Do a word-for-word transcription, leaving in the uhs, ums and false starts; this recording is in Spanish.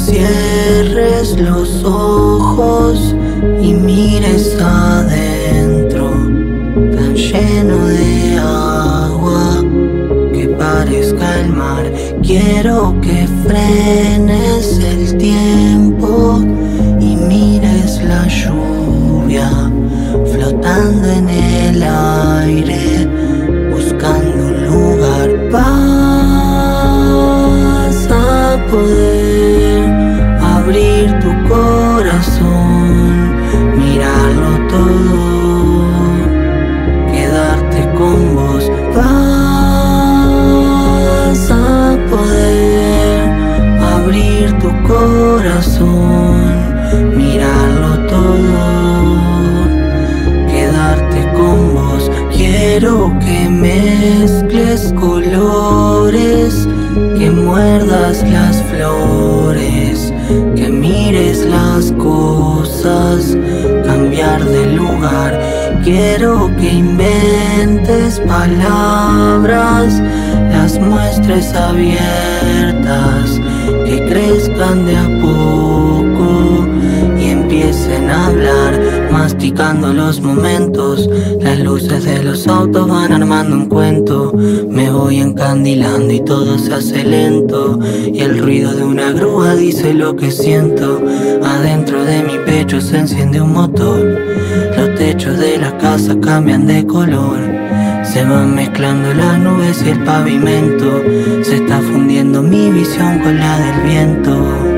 cierres los ojos y mires adentro, tan lleno de agua que parezca el mar. Quiero que frenes el tiempo y mires la lluvia flotando en el aire, buscando un lugar. Vas a poder abrir tu corazón, mirarlo todo, quedarte con vos. Vas a poder abrir tu corazón, mirarlo todo, quedarte con vos. Quiero que mezcles colores, que muerdas las flores, que mires las cosas, cambiar de lugar. Quiero que inventes palabras, las muestres abiertas, que crezcan de a poco y empiecen a hablar, masticando los momentos. Las luces de los autos van armando un cuento. Me voy encandilando y todo se hace lento, y el ruido de una grúa dice lo que siento. Adentro de mi pecho se enciende un motor, los techos de la casa cambian de color, se van mezclando las nubes y el pavimento, se está fundiendo mi visión con la del viento.